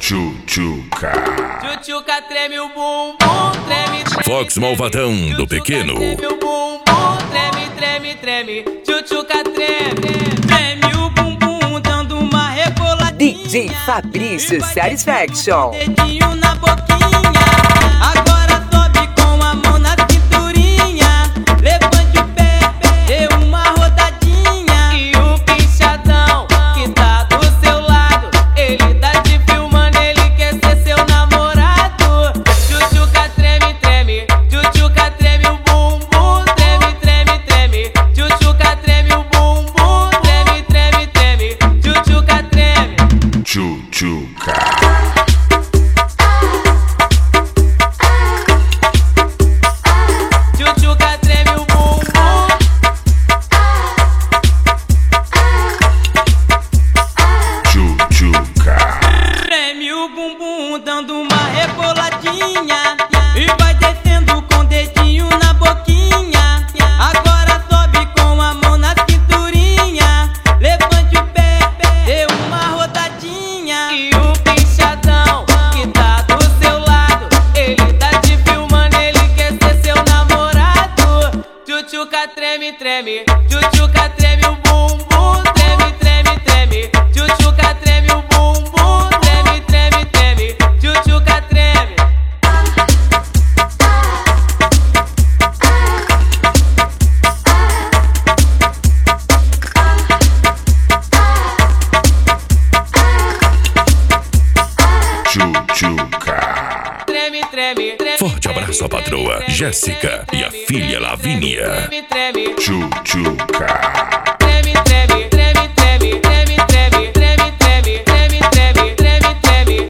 Tchutchuca. Tchutchuca treme o bumbum, treme, treme. Fox Malvadão do Pequeno. Treme o bumbum, treme, treme, treme. Tchutchuca treme, treme o bumbum, dando uma reboladinha. DJ Fabrício Satisfaction. Dedinho na boquinha, agora sobe com a mão na cinturinha. Levante o pé, dê uma rodadinha. E o pinchadão que tá do seu lado, ele tá te filmando, ele quer ser seu namorado. Tchutchuca treme, treme, tchutchuca treme o bumbum, treme, treme, treme. Tchutchuca treme o bumbum, treme, treme, treme. Tchutchuca treme. Tchutchuca. Tchutchuca treme o bumbum. Tchutchuca. Treme o bumbum, dando uma reboladinha. E vai descendo com o dedinho na boquinha. Agora sobe com a mão na cinturinha. Levante o pé, dê uma rodadinha. E o pinchadão que tá do seu lado, ele tá te filmando, ele quer ser seu namorado. Tchutchuca treme, treme, tchutchuca treme o bumbum, treme, treme, treme. Tchutchuca treme o bumbum, treme, treme, treme. Tchutchuca treme. Tchutchuca. Treme, treme, treme. Forte abraço à patroa Jéssica e a filha Lavínia. Treme, treme. Tchutchuca.